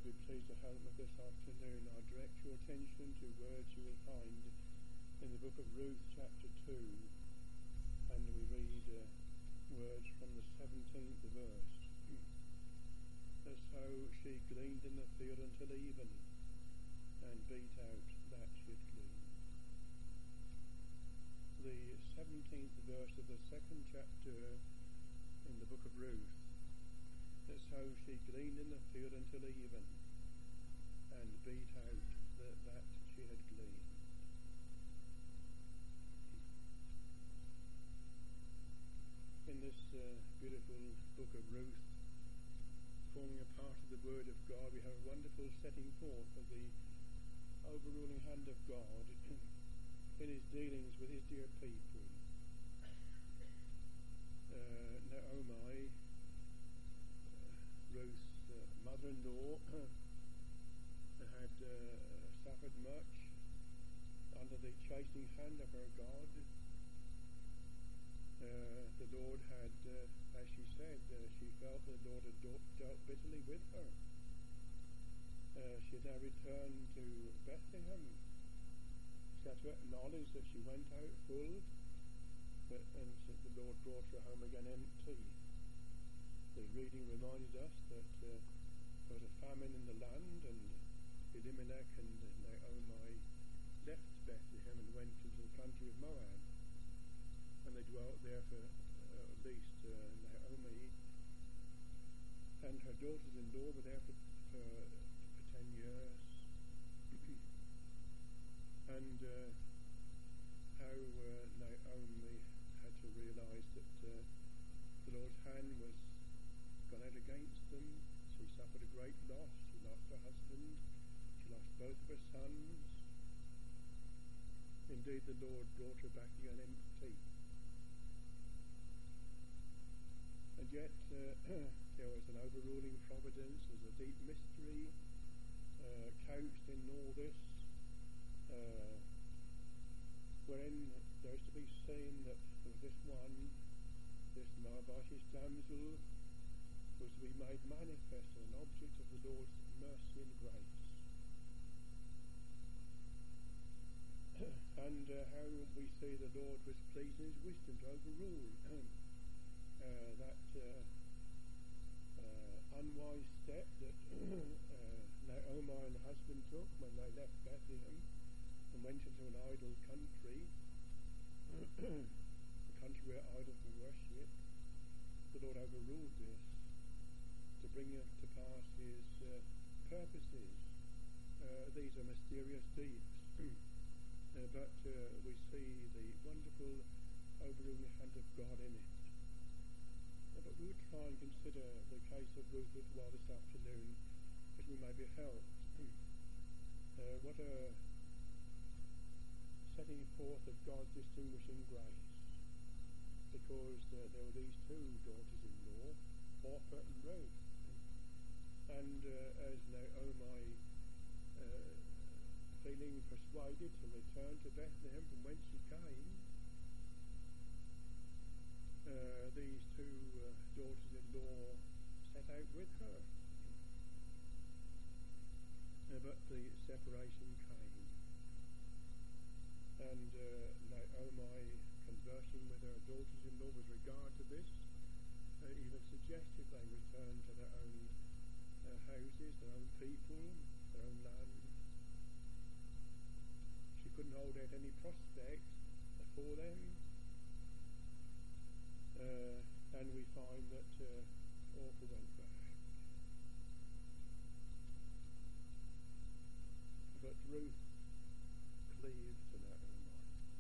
be pleased to help me this afternoon. I direct your attention to words you will find in the book of Ruth, chapter 2, and we read words from the 17th verse. So she gleaned in the field until even, and beat out that she had gleaned. The 17th verse of the second chapter in the book of Ruth. So she gleaned in the field until even, and beat out that she had gleaned. In this beautiful book of Ruth, forming a part of the Word of God, we have a wonderful setting forth of the overruling hand of God in his dealings with his dear people. Naomi, Ruth's mother-in-law, had suffered much under the chastening hand of her God. The Lord had, as she said, she felt the Lord had dealt bitterly with her. She had now returned to Bethlehem. She had to acknowledge that she went out full, and the Lord brought her home again empty. The reading reminded us that there was a famine in the land, and Elimelech and Naomi left Bethlehem and went into the country of Moab. And they dwelt there for at least Naomi and her daughters-in-law were there for 10 years. And how Naomi had to realize that the Lord's hand was gone out against them. She suffered a great loss. She lost her husband. She lost both of her sons. Indeed, the Lord brought her back again empty. And yet there was an overruling providence. There's a deep mystery couched in all this, wherein there is to be seen that this one, this Moabitish damsel, was to be made manifest as an object of the Lord's mercy and grace. And how we see the Lord was pleased in his wisdom to overrule that unwise step that Naomi and her husband took when they left Bethlehem and went into an idol country, a country where idols were worshipped. The Lord overruled this to bring to pass his purposes. These are mysterious deeds, but we see the wonderful overruling hand of God in it. But we would try and consider the case of Ruth a little while this afternoon, as we may be helped. What a setting forth of God's distinguishing grace, because there were these two daughters-in-law, Orpah and Ruth, and as Naomi, feeling persuaded to return to Bethlehem from whence she came, these two daughters-in-law set out with her. But the separation came. And Naomi, conversing with her daughters-in-law with regard to this, even suggested they return to their own houses, their own people, their own land. She couldn't hold out any prospect for them. And we find that Orpah went back. But Ruth cleaved to Naomi.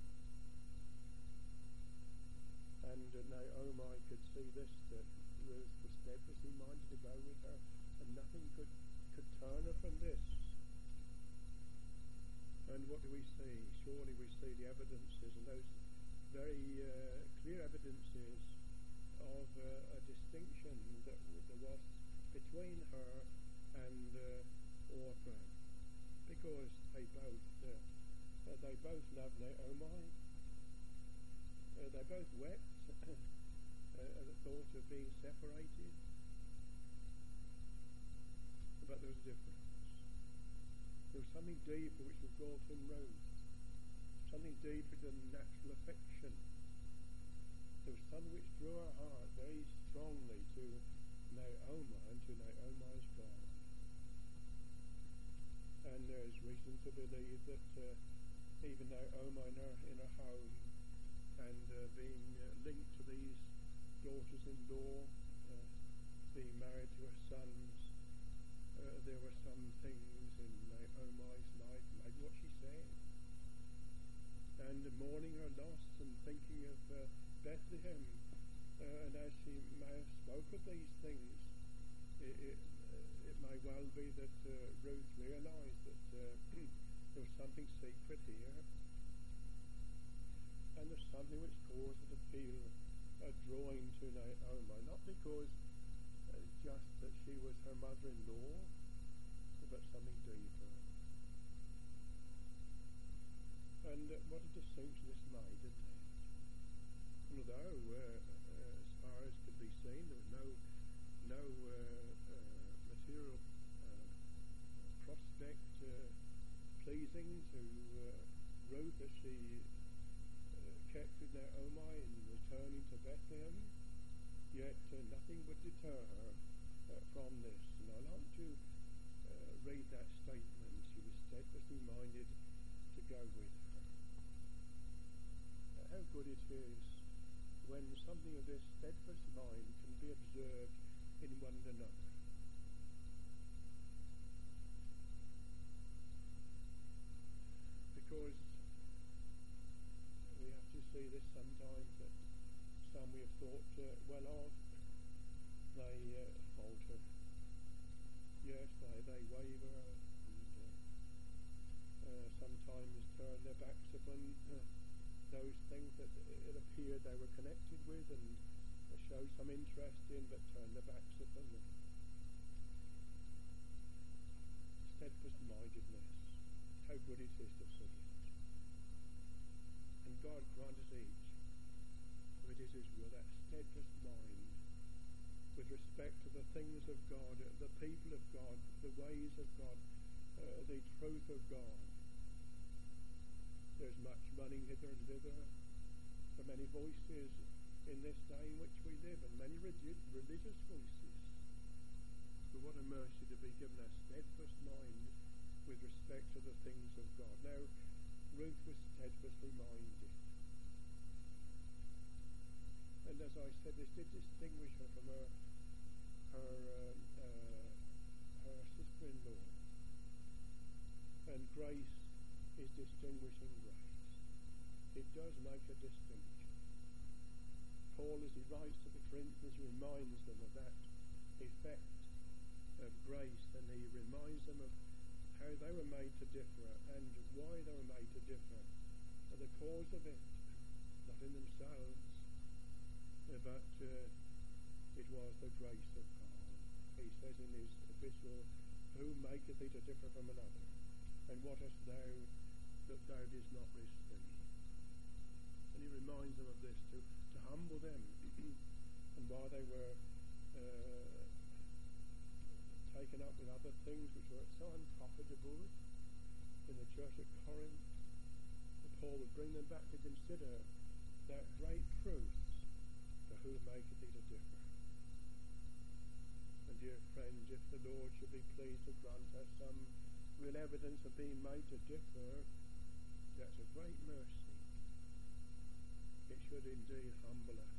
And Naomi could see this, that Ruth was steadfastly minded to go with her, and nothing could turn her from this. And what do we see? Surely we see the evidences, and those very clear evidences of a distinction that there was between her and Orpah, because they both loved Naomi. They both wept at the thought of being separated. But but there was a difference. There was something deeper which was brought in Ruth, something deeper than natural affection. There was something which drew her heart very strongly to Naomi and to Naomi's God. And there's reason to believe that even Naomi in her home and being linked to these daughters-in-law, being married to her sons, there were some things in Naomi's life, maybe what she said, and mourning her loss and thinking of Bethlehem, and as she may have spoke of these things, it may well be that Ruth realized that there was something secret here, and there's something which caused her to feel a drawing to Naomi, not because just that she was her mother-in-law, but something deeper. And what a distinction this made, didn't it? And although, as far as could be seen, there was no material prospect pleasing to Ruth as she kept with Naomi in returning to Bethlehem, yet nothing would deter her from this. And I like to read that statement. She was steadfastly minded to go with her. How good it is when something of this steadfast mind can be observed in one another. Because we have to see this sometimes, that some we have thought well of, they falter. Yes, they waver, and sometimes turn their backs upon those things that it appeared they were connected with and show some interest in, but turn their backs upon them. Steadfast-mindedness, how good it is to see it. And God grant us each, if it is His will, that steadfast mind with respect to the things of God, the people of God, the ways of God, the truth of God. There's much running hither and thither, so many voices in this day in which we live, and many religious voices. But what a mercy to be given a steadfast mind with respect to the things of God. Now, Ruth was steadfastly minded. And as I said, this did distinguish her from her sister-in-law. And grace is distinguishing grace. It does make a distinction. Paul, as he writes to the Corinthians, reminds them of that effect of grace, and he reminds them of how they were made to differ and why they were made to differ. And the cause of it, not in themselves, but it was the grace of God. He says in his epistle, who maketh thee to differ from another? And what hast thou that thou didst not receive? And he reminds them of this to humble them. And while they were taken up with other things which were so unprofitable in the church at Corinth, Paul would bring them back to consider that great truth, to whom maketh thee to differ. And dear friends, if the Lord should be pleased to grant us some real evidence of being made to differ, that's a great mercy. It should indeed humble us.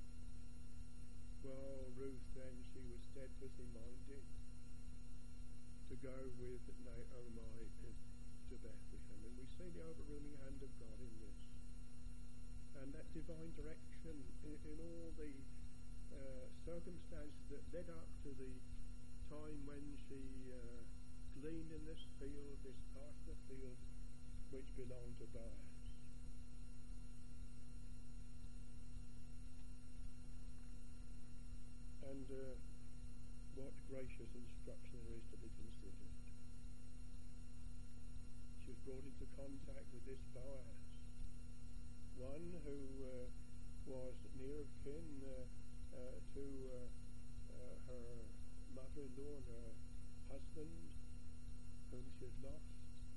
Well, Ruth then, she was steadfastly minded to go with Naomi to Bethlehem. And we see the overruling hand of God in this. And that divine direction in all the circumstances that led up to the time when she gleaned in this field, this part of the field which belonged to Boaz. And what gracious instruction there is to be considered. She was brought into contact with this Boaz, one who was near of kin to her mother-in-law and her husband whom she had lost.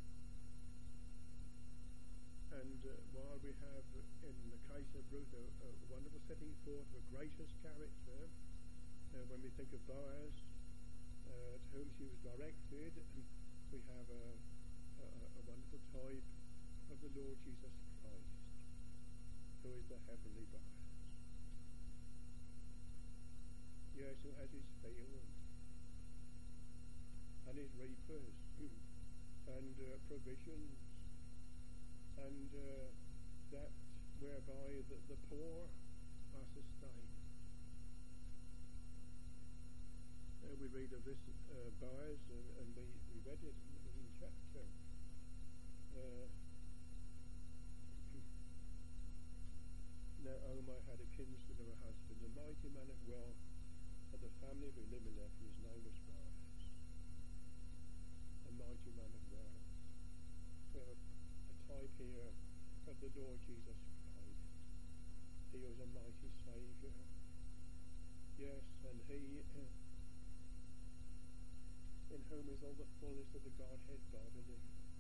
And while we have, in the case of Ruth, a wonderful setting forth of a gracious character, when we think of Boaz, to whom she was directed, we have a wonderful type of the Lord Jesus Christ, who is the heavenly Boaz. Yes, who has his field and his reapers and provisions, and that whereby the poor are sustained. We read of this Boaz, and we read it in chapter. Naomi had a kinsman of her husband, a mighty man of wealth of the family of Elimelech, and his name was Boaz. A mighty man of wealth. We have a type here of the Lord Jesus Christ. He was a mighty Saviour. Yes, and he in whom is all the fullness of the Godhead bodily.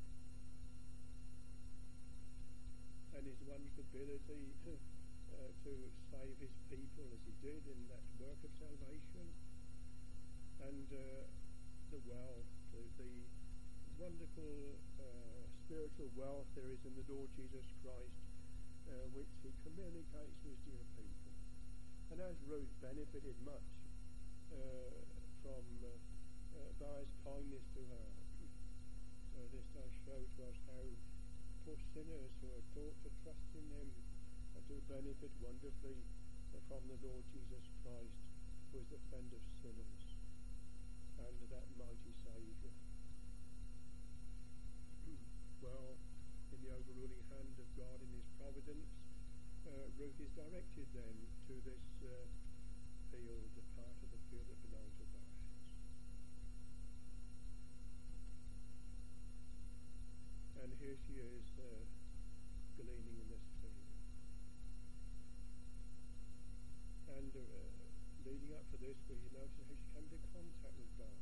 And his wonderful ability to save his people as he did in that work of salvation. And the wealth, the wonderful spiritual wealth there is in the Lord Jesus Christ, which he communicates to his dear people. And as Ruth benefited much from Boaz's kindness to her, this does show to us how poor sinners who are taught to trust in him do benefit wonderfully from the Lord Jesus Christ, who is the friend of sinners and that mighty Saviour. Well, in the overruling hand of God in his providence, Ruth is directed then to this field, a part of the field that belongs to Boaz. And here she is gleaning in this field. And leading up to this, we notice how she came into contact with Boaz.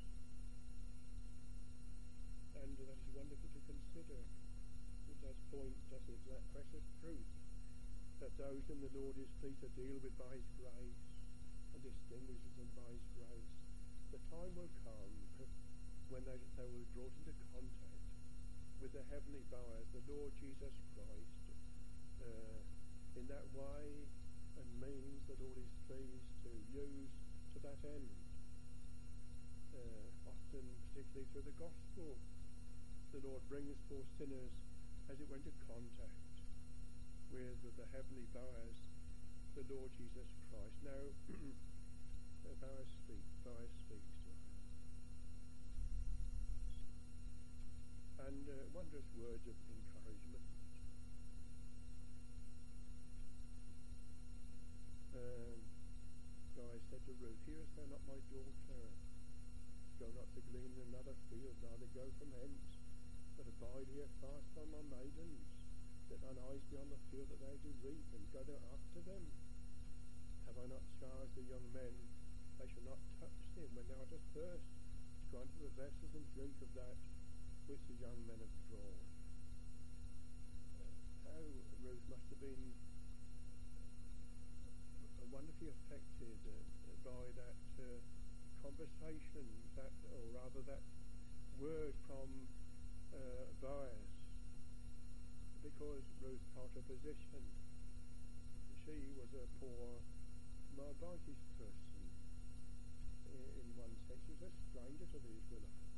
And that is wonderful to consider. It does point, doesn't it, to that precious truth that those whom the Lord is pleased to deal with by his grace and distinguishes them by his grace. The time will come when they will be brought into contact with the heavenly Boaz, the Lord Jesus Christ, in that way and means the Lord is pleased to use to that end. Often, particularly through the gospel, the Lord brings forth sinners as it went into contact with the heavenly Boaz, the Lord Jesus Christ. Now, Boaz speaks to her. And wondrous words of encouragement. Boaz said to Ruth, "Hearest thou not, my daughter? Go not to glean in another field, neither go from hence, but abide here fast by my maidens. Let thine eyes be on the field that they do reap, and go there after them. Have I not charged the young men, they shall not touch them when thou art athirst, to go unto the vessels and drink of that which the young men have drawn." How Ruth must have been wonderfully affected by that conversation, or rather that word from Boaz, because Ruth felt her position. She was a poor Moabitess person. In one sense, she was a stranger to the Israelites.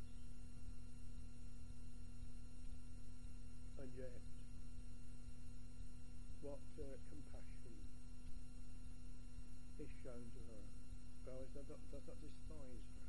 And yet, what compassion is shown to her. Boaz does not despise her.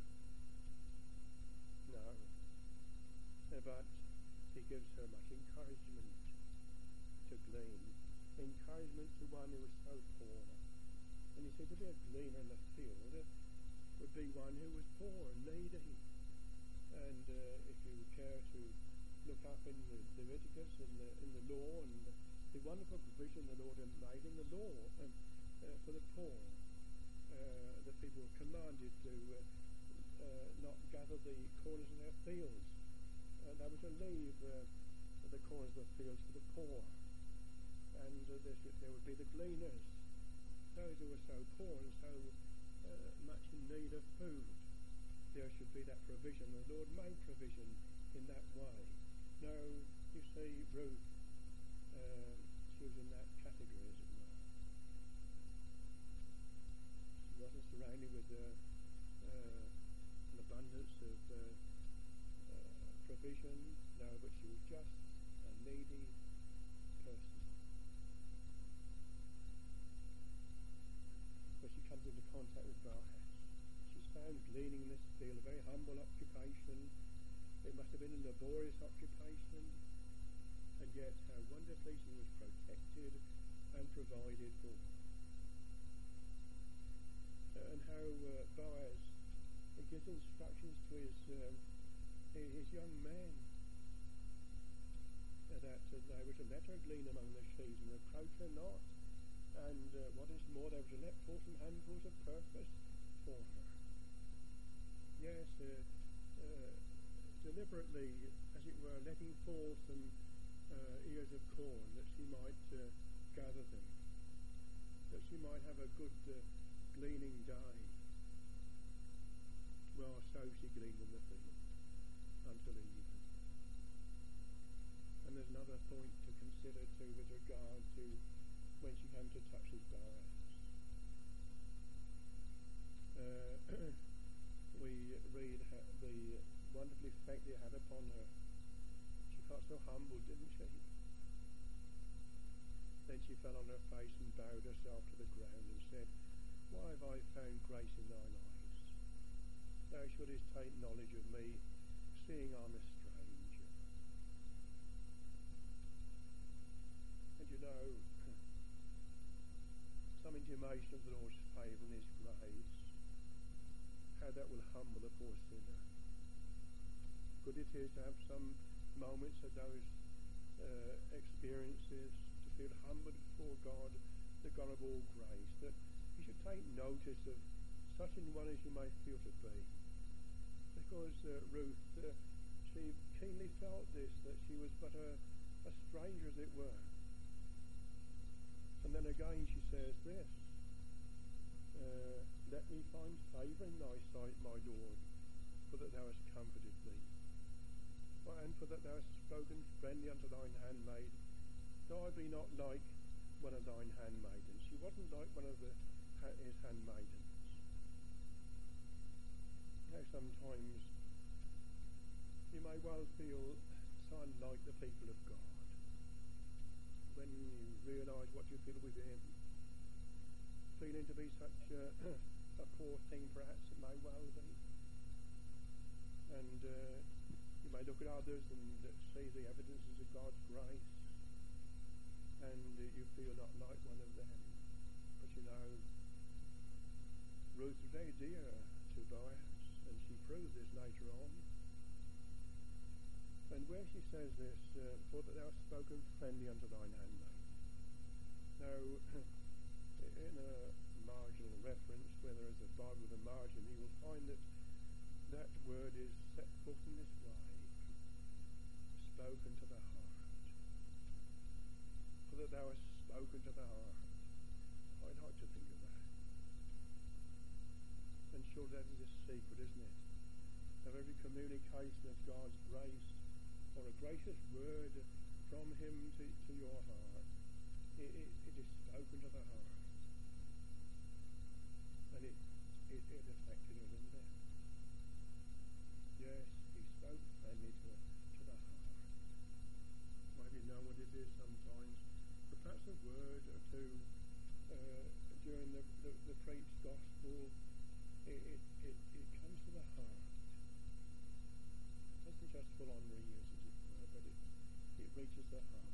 No. But he gives her much encouragement to glean. Encouragement to one who was so poor. And you see, to be a gleaner in the field would be one who was poor and needy. And if you care to look up in the Leviticus, in the law, and the wonderful provision the Lord had made in the law for the poor, the people were commanded to not gather the corners of their fields. They were to leave the corners of the fields for the poor. And there would be the gleaners, those who were so poor and so much in need of food. There should be that provision. The Lord made provision in that way. Now, you see, Ruth, she was in that category, as it were. She wasn't surrounded with an abundance of provision, no, but she was just a needy person. But she comes into contact with Boaz. She's found gleaning in this field, a very humble occupation. It must have been a laborious occupation, and yet how wonderfully she was protected and provided for. And how Boaz gives instructions to his young men that they were to let her glean among the sheaves and reproach her not. And what is more, they were to let forth some handfuls of purpose for her. Yes, deliberately, as it were, letting fall some ears of corn that she might gather them, that she might have a good gleaning day. Well, so she gleaned in the field until even. And there's another point to consider too with regard to when she came to touch his Boaz. We read the wonderful effect it had upon her. She felt so humble, didn't she? Then she fell on her face and bowed herself to the ground and said, "Why have I found grace in thine eyes? Thou shouldest take knowledge of me, seeing I'm a stranger." And you know, some intimation of the Lord's favour and his grace, how that will humble a poor sinner. Good it is to have some moments of those experiences, to feel humbled before God, the God of all grace, that you should take notice of such an one as you may feel to be. Because Ruth, she keenly felt this, that she was but a stranger, as it were. And then again she says this, "Let me find favour in thy sight, my Lord, for that thou hast comforted me, and for that thou hast spoken friendly unto thine handmaid, though I be not like one of thine handmaidens." She wasn't like one of his handmaidens. Now sometimes you may well feel so unlike the people of God when you realise what you feel within, feeling to be such a poor thing, perhaps it may well be. And you may look at others and see the evidences of God's grace, and you feel not like one of them. But you know, Ruth was very dear to Boaz, and she proved this later on. And where she says this, "For that thou hast spoken friendly unto thine handmaid." Now, in a marginal reference, where there is a Bible with a margin, you will find that that word is set forth in this way: spoken to the heart. For that thou hast spoken to the heart. I'd like to think of that. And sure, that is a secret, isn't it? Of every communication of God's grace, or a gracious word from him to your heart, it is spoken to the heart. And it affected her, didn't it? Yes, he spoke friendly to the heart. Maybe you know what it is sometimes, but perhaps a word or two during the preached gospel, it comes to the heart. It doesn't just fall on the ears, as it were, but it reaches the heart.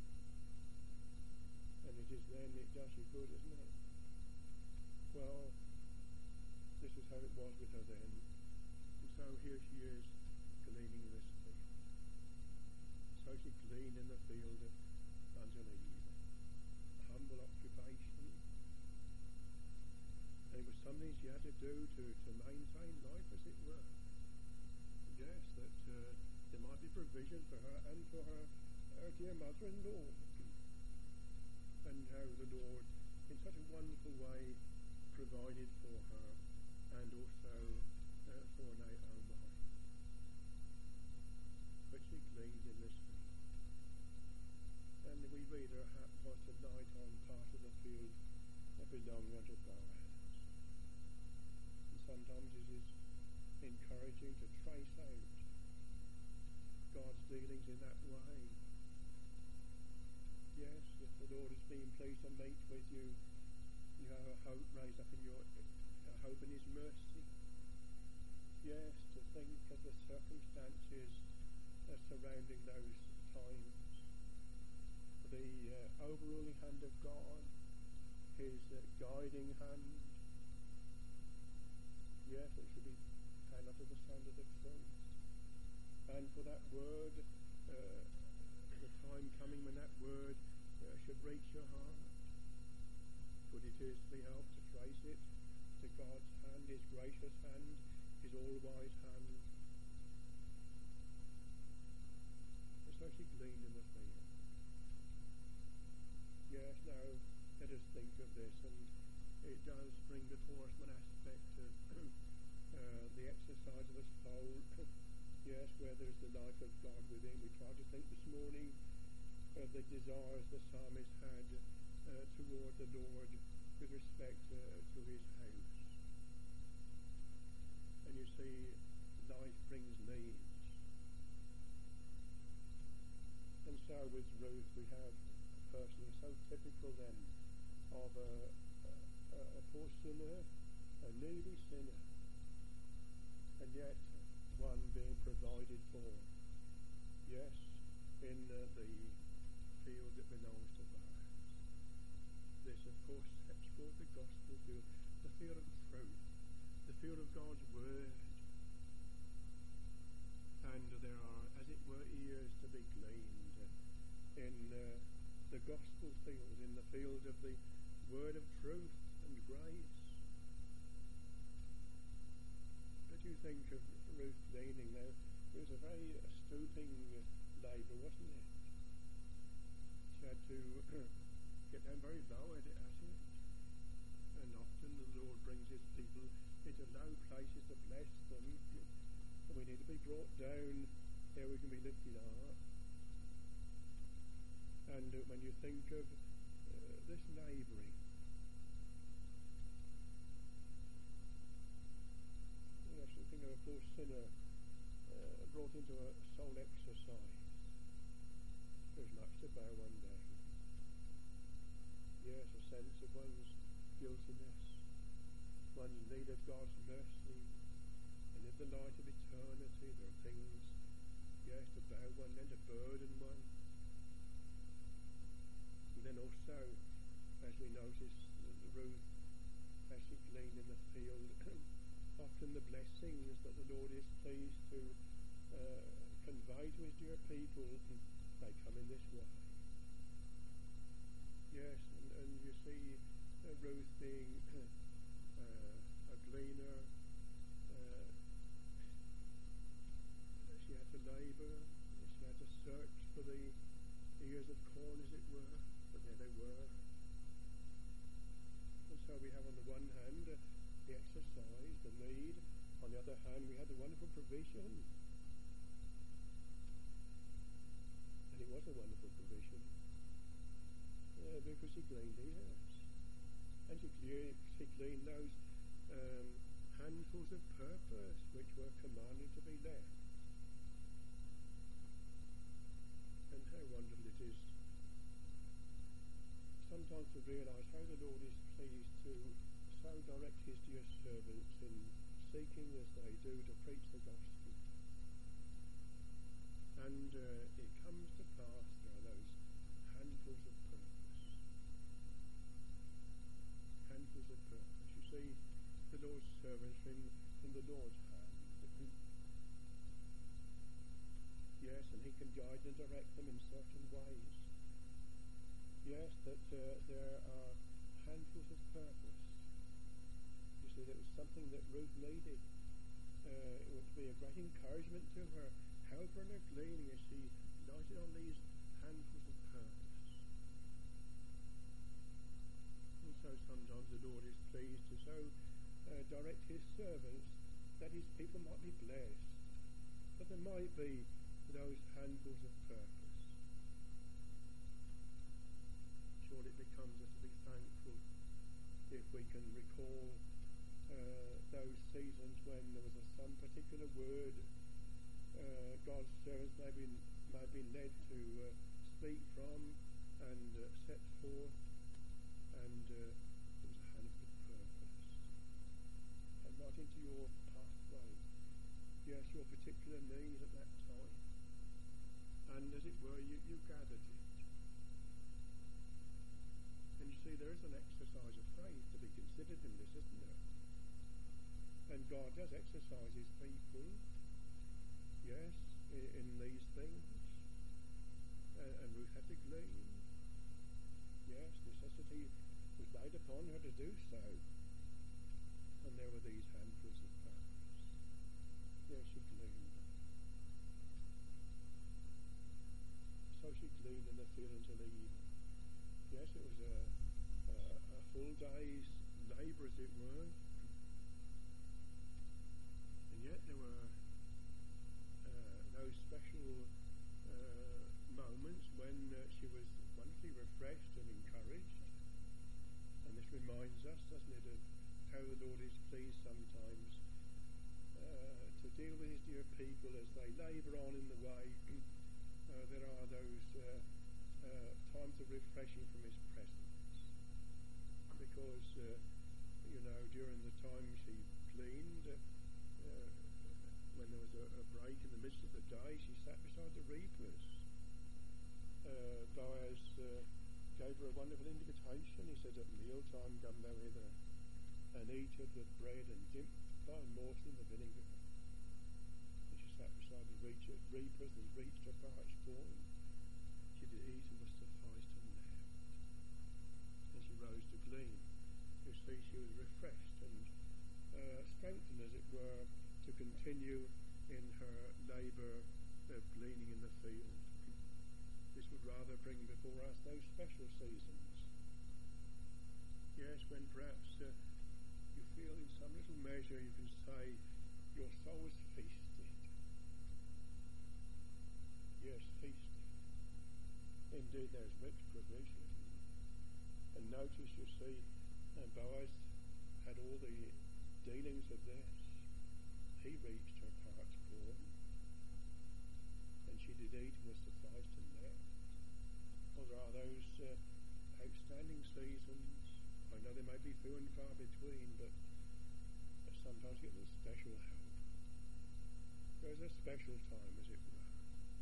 And it is then it does you good, isn't it? Well, this is how it was with her then. And so here she is, gleaning in this field. So she gleaned in the field until even. A humble occupation. And it was something she had to do to maintain life, as it were. Yes, that there might be provision for her and for her dear mother-in-law. And how the Lord, in such a wonderful way, provided for her and also for Naomi. But she gleaned in this field. And we read her was to light on part of the field that belonged unto Boaz. And sometimes it is encouraging to trace out God's dealings in that way. Yes, if the Lord has been pleased to meet with you, you have a hope raised up in your hope in His mercy. Yes, to think of the circumstances surrounding those times. The overruling hand of God, His guiding hand. Yes, it should be found under the sound of the truth. And for that word, the time coming when that word should reach your heart. But it is to be helped to trace it to God's hand, His gracious hand, His all-wise hand. And so she gleaned in the field. Yes, now let us think of this, and it does bring before us one aspect of the exercise of the soul. Yes, where there's the life of God within. We tried to think this morning of the desires the psalmist had toward the Lord with respect to His house. And you see, life brings needs. And so with Ruth we have a person so typical then of a poor sinner, a needy sinner, and yet one being provided for. Yes, in the field that belongs to Boaz. This, of course, sets forth the gospel field, the field of truth, the field of God's word. And there are, as it were, ears to be gleaned in the gospel field, in the field of the word of truth and grace. But you think of Ruth gleaning now, it was a very stooping labour, wasn't it? She had to get down very low at it, and often the Lord brings His people into low places to bless them, and we need to be brought down ere we can be lifted up. And when you think of this labouring, yes, you think of a poor sinner brought into a soul exercise. There's much to bear one day. Yes, a sense of one's guiltiness, one's need of God's mercy, and in the light of eternity there are things, yes, to bear one, then to burden one. And then also, as we notice, Ruth, as she gleaned in the field, often the blessings that the Lord is pleased to convey to His dear people, they come in this way. Yes, and you see Ruth being a gleaner. She had to labour. She had to search for the ears of corn, as it were. But there they were. And so we have on the one hand the exercise, the need. On the other hand, we had the wonderful provision. And it was a wonderful provision. Because she gleaned ears. And she gleaned those handfuls of purpose which were commanded to be left. And how wonderful it is sometimes to realise how the Lord is pleased to so direct His dear servants in seeking as they do to preach the gospel. And it comes to pass, there are those handfuls of purpose. Handfuls of purpose. You see, the Lord's servants are in the Lord's hand. Yes, and He can guide and direct them in certain ways. Yes, that there are handfuls of purpose. You see, that it was something that Ruth needed. It would be a great encouragement to her, help her in her gleaning as she lighted on these handfuls of purpose. And so sometimes the Lord is pleased to so direct his servants that his people might be blessed, that there might be those handfuls of purpose. Surely it becomes us to be thankful if we can recall those seasons when there was some particular word God's servants may be led to speak from and set forth, and there was a handful of purpose. And right into your pathway, yes, your particular need at that time. And as it were, you gathered it. And you see, there is an exercise of faith to be considered in this, isn't there? And God does exercise his people, yes, in these things. And Ruth had to glean. Yes, necessity was laid upon her to do so. And there were these handfuls of purpose. Yes, she gleaned. So she gleaned in the field until evening. Yes, it was a full day's labour, as it were. And yet there were those special moments when she was wonderfully refreshed and encouraged. And this reminds us, doesn't it, of how the Lord is pleased sometimes to deal with his dear people as they labour on in the way. There are those times of refreshing from his presence. Because, during the time she gleaned, when there was a break in the midst of the day, she sat beside the reapers. Boaz gave her a wonderful invitation. He said, "At mealtime come thou hither, and eat of the bread, and dip thy morsel in the vinegar." And she sat beside the reapers and reached her parched corn. She did eat and was sufficed and left. And she rose to glean. You see, she was refreshed and strengthened, as it were, to continue in her labour of gleaning in the field. This would rather bring before us those special seasons. Yes, when perhaps you feel in some little measure you can say your soul is feasted. Yes, feasted. Indeed, there's rich provision. And notice, you see, Boaz had all the dealings of this. He reached her parched corn, and she did eat and was sufficed and left. Well, there are those outstanding seasons. I know they may be few and far between, but sometimes get a special help. There's a special time, as it were.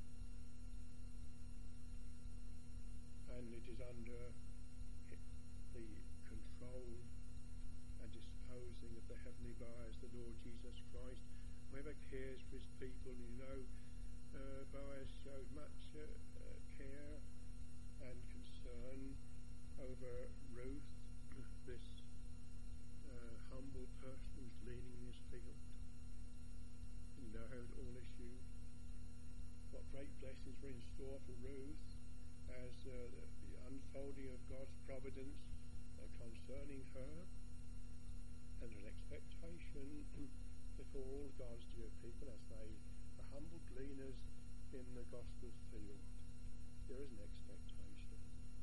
And it is under the control and disposing of the heavenly Boaz, the Lord Jesus Christ, whoever cares for his people. You know, Boaz showed much care and concern over Ruth, this humble person who's leaning in his field. You know how it all issued. What great blessings were in store for Ruth as the unfolding of God's providence concerning her, and an expectation before all God's dear people as they are humble gleaners in the gospel field. There is an expectation.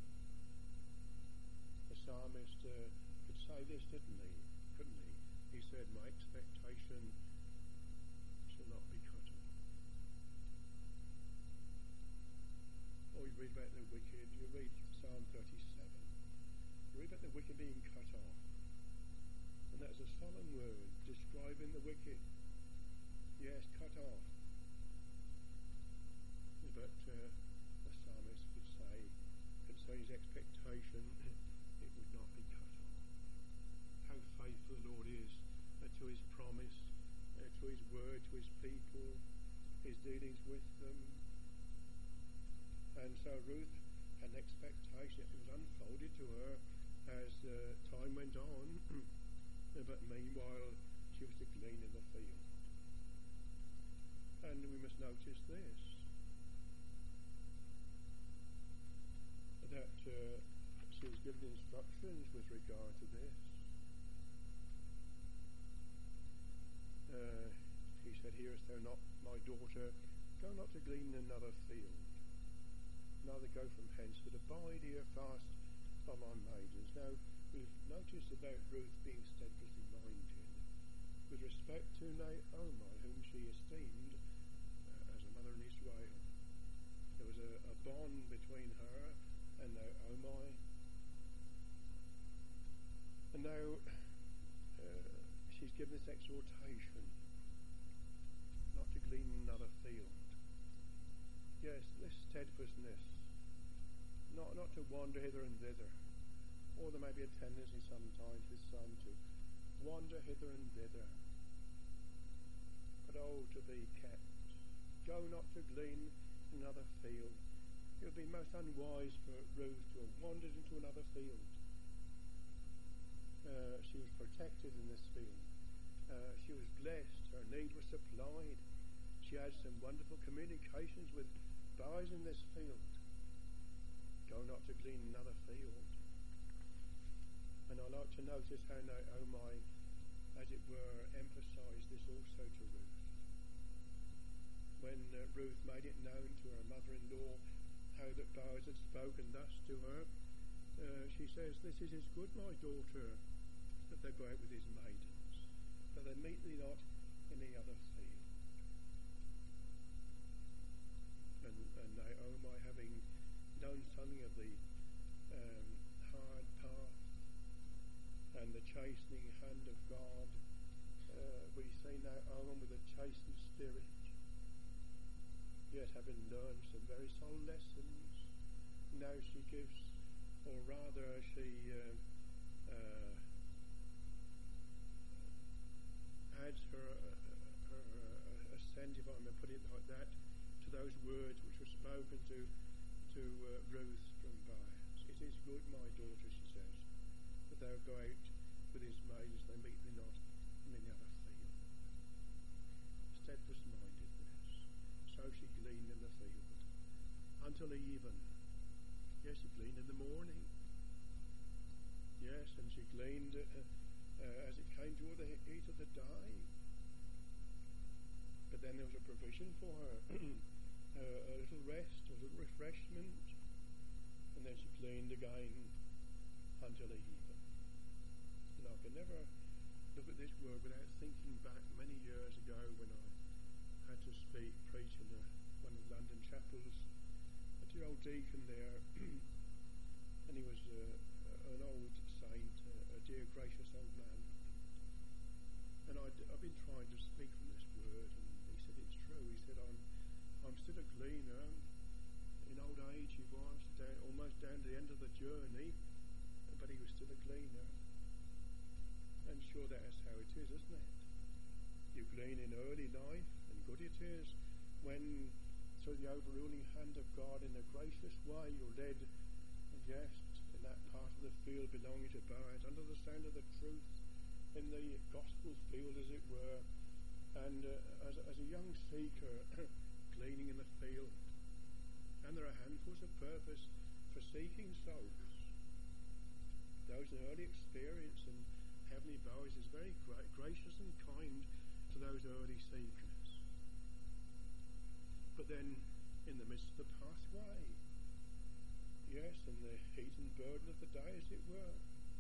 The psalmist could say this, couldn't he? He said, "My expectation shall not be cut off." Or you read about the wicked, you read Psalm 37. You read about the wicked being cut off. And that's a solemn word describing the wicked. Yes, cut off. But the psalmist could say, concerning his expectation, it would not be cut off. How faithful the Lord is to his promise, to his word, to his people, his dealings with them. And so Ruth had an expectation. It was unfolded to her as time went on. but meanwhile she was to glean in the field. And we must notice this, that she was given instructions with regard to this. He said, "Hearest thou not, my daughter, go not to glean in another field, neither go from hence, but abide here fast by my maidens." Now, we've noticed about Ruth being steadfastly minded with respect to Naomi, whom she esteemed as a mother in Israel. There was a bond between her and Naomi. And now she's given this exhortation not to glean in another field. Yes, this steadfastness, not to wander hither and thither. Or there may be a tendency sometimes with some to wander hither and thither. But to be kept. Go not to glean in another field. It would be most unwise for Ruth to have wandered into another field. She was protected in this field. She was blessed. Her need was supplied. She had some wonderful communications with Boaz in this field. Go not to glean another field. And I like to notice how Naomi, as it were, emphasised this also to Ruth. When Ruth made it known to her mother-in-law how that Boaz had spoken thus to her, she says, "This is his good, my daughter, that they go out with his maidens, that they meet thee not in the other field." And Naomi, having known something of the hard path and the chastening hand of God, we see Naomi with a chastened spirit, yet having learned some very solemn lessons, now she gives, or rather she adds her assent, if I may put it like that, to those words which were spoken to Ruth from Boaz. "It is good, my daughter," she says, "that thou go out with his maidens, they meet thee not in any other field." Steadfast mindedness. So she gleaned in the field until even. Yes, she gleaned in the morning. Yes, and she gleaned as it came toward the heat of the day. But then there was a provision for her, a little rest, a little refreshment, and then she gleaned again until even. And I can never look at this word without thinking back many years ago when I had to preach in one of the London chapels. A dear old deacon there, and he was an old saint, a dear gracious old man. And I've been trying to speak from this word, and he said it's true. He said I'm still a gleaner. In old age he was almost down to the end of the journey, but he was still a gleaner. And sure, that's how it is, isn't it? You glean in early life, and good it is when through the overruling hand of God in a gracious way you're led, yes, in that part of the field belonging to Boaz, under the sound of the truth, in the gospel field as it were, and as a young seeker gleaning in the field. And there are handfuls of purpose for seeking souls. Those in early experience, and Heavenly Boaz is very gracious and kind to those early seekers. But then in the midst of the pathway, yes, in the heat and burden of the day as it were,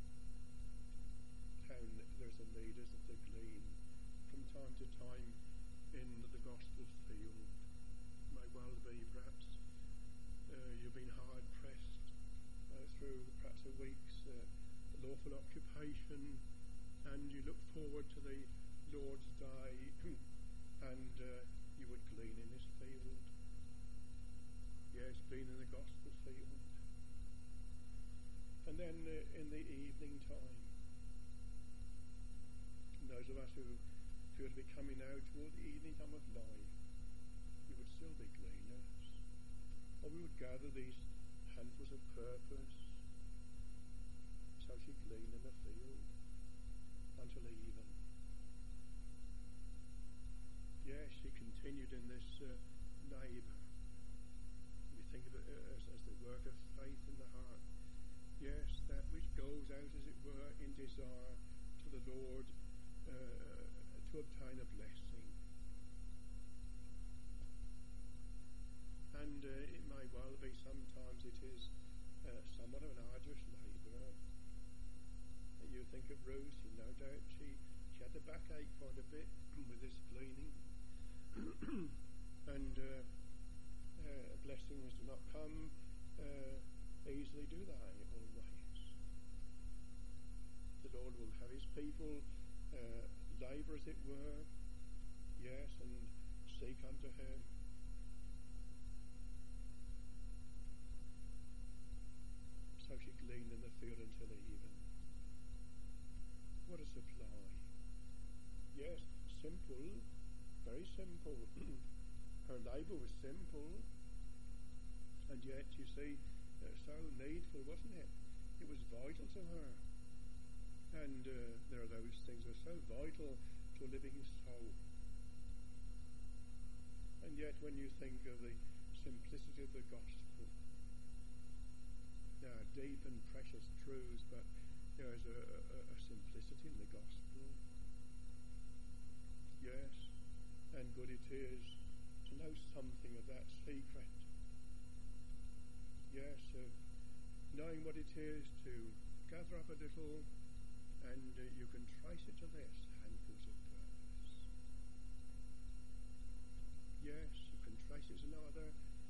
how there's a need as of the glean from time to time in the gospel field. May well be perhaps you've been hard pressed through perhaps a week's lawful occupation, and you look forward to the Lord's day and you would glean in this field. Yes, glean in the gospel field. And then in the evening time, those of us who feel to be coming now toward the evening time of life, we would still be gleaners. Or we would gather these handfuls of purpose. So she gleaned in the field until even. continued in this labour. We think of it as the work of faith in the heart. Yes, that which goes out, as it were, in desire to the Lord to obtain a blessing. And it may well be sometimes it is somewhat of an arduous labour. You think of Ruth, no doubt she had the backache quite a bit with this gleaning. And blessings do not come easily, do they, always? The Lord will have his people labour, as it were, yes, and seek unto him. So she gleaned in the field until even. What a supply. Yes, simple, very simple. Her labour was simple, and yet, you see, so needful, wasn't it? It was vital to her. And there are those things that are so vital to a living soul. And yet, when you think of the simplicity of the gospel, there are deep and precious truths, but there is a simplicity in the gospel. Yes, and good it is to know something of that secret. Yes, of knowing what it is to gather up a little, and you can trace it to this, handfuls of purpose. Yes, you can trace it to no other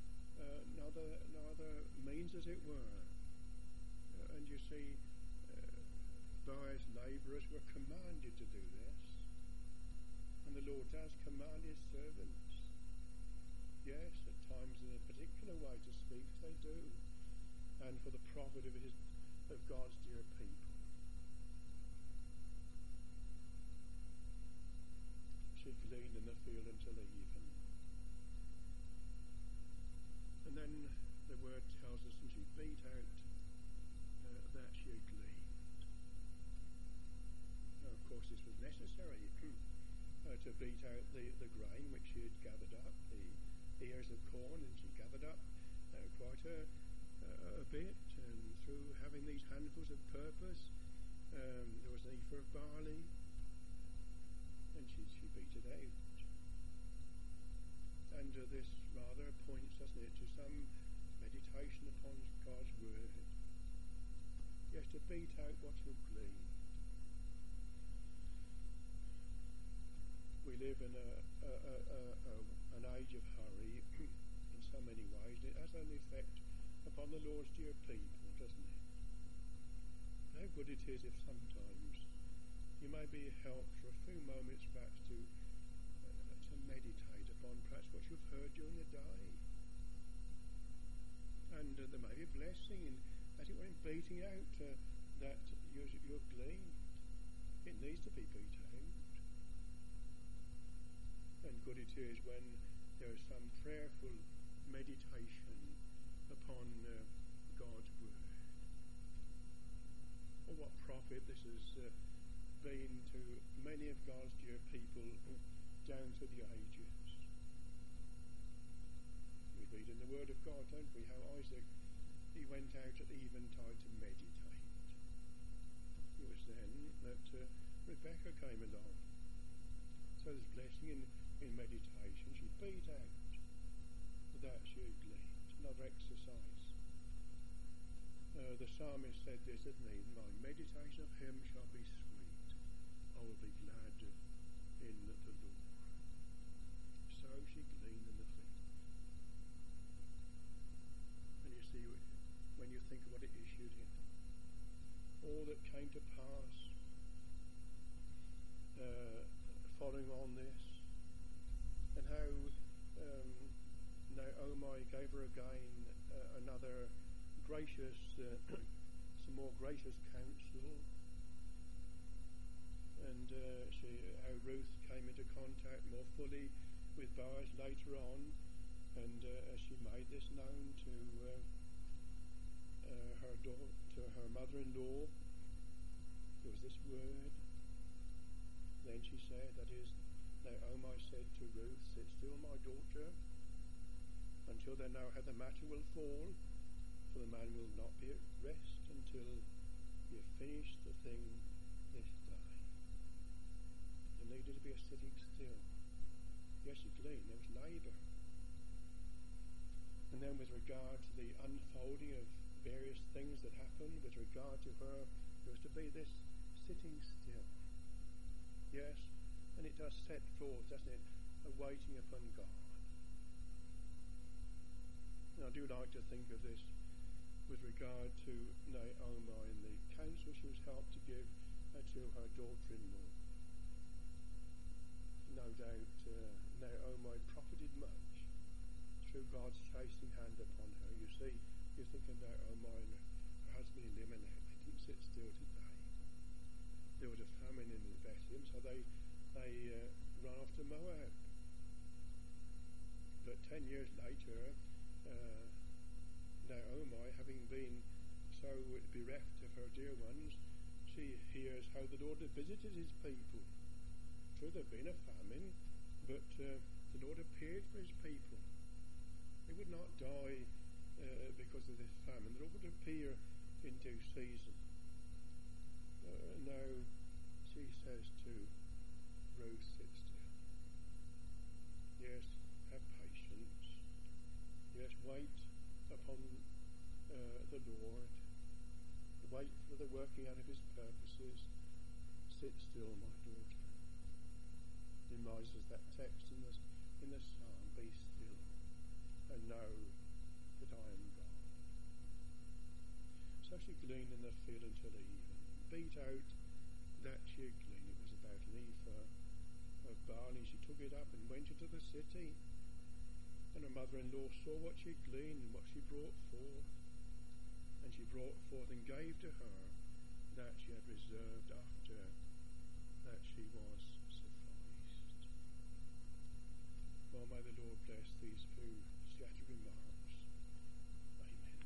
means, as it were. And you see, Boaz's labourers were commanded to do this, and the Lord does command his servants, yes, at times in a particular way to speak as they do, and for the profit of God's dear people. She gleaned in the field until even. And then the word tells us, and she beat out that she had gleaned. Now, of course, this was necessary to beat out the grain which she had gathered up, the ears of corn, and she gathered up quite a bit, and through having these handfuls of purpose, there was an ephah of barley, and she beat it out. And this rather points, doesn't it, to some meditation upon God's word. Yes, to beat out what you've gleaned. We live in an age of hurry in so many ways. It has an effect upon the Lord's dear people, doesn't it? How good it is if sometimes you may be helped for a few moments perhaps to meditate upon perhaps what you've heard during the day. And there may be a blessing in, as it were, in beating out that you've gleaned. It needs to be beat out. And good it is when there is some prayerful meditation upon God's word. Oh, what profit this has been to many of God's dear people down to the ages. We read in the Word of God, don't we, how Isaac, he went out at eventide to meditate. It was then that Rebecca came along. So there's blessing in meditation. She beat out that she had gleaned. Another exercise. The psalmist said this, didn't he? My meditation of him shall be sweet. I will be glad in the Lord. So she gleaned in the field. And you see, when you think of what it issued in, all that came to pass following on this, and how Naomi gave her again another gracious, some more gracious counsel, and how Ruth came into contact more fully with Boaz later on, and as she made this known to her mother-in-law, there was this word. Then she said, that is, Naomi said to Ruth, "Sit still, my daughter, until they know how the matter will fall, for the man will not be at rest until you finish the thing this day." There needed to be a sitting still. Yes, you glean, there was labour. And then with regard to the unfolding of various things that happened, with regard to her, there was to be this sitting still. Yes, and it does set forth, doesn't it, a waiting upon God. And I do like to think of this with regard to Naomi and the counsel she was helped to give to her daughter-in-law. No doubt Naomi profited much through God's chastening hand upon her. You see, you think of Naomi and her husband Elimelech. They didn't sit still, did they? There was a famine in Bethlehem, so they ran off to Moab. But 10 years later, Naomi, having been so bereft of her dear ones, she hears how the Lord had visited his people. True, there had been a famine, but the Lord appeared for his people. They would not die because of this famine. The Lord would appear in due season. Now, she says to Ruth, "Sit still." Yes, have patience. Yes, wait upon the Lord. Wait for the working out of his purposes. Sit still, my daughter. Reminds us that text in the psalm, "Be still and know that I am God." So she gleaned in the field until even. Beat out that she had gleaned. It was about an ephah of barley. She took it up and went into the city. And her mother-in-law saw what she had gleaned and what she brought forth. And she brought forth and gave to her that she had reserved after that she was sufficed. Well, may the Lord bless these few scattered remarks. Amen.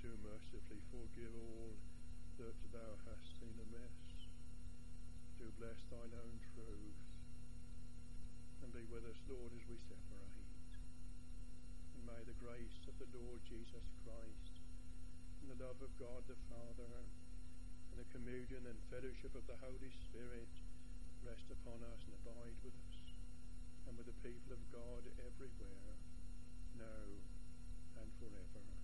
do mercifully forgive all that thou hast seen amiss. Do bless thine own truth, and be with us, Lord, as we separate. And may the grace of the Lord Jesus Christ, and the love of God the Father, and the communion and fellowship of the Holy Spirit rest upon us and abide with us, and with the people of God everywhere, now and forever.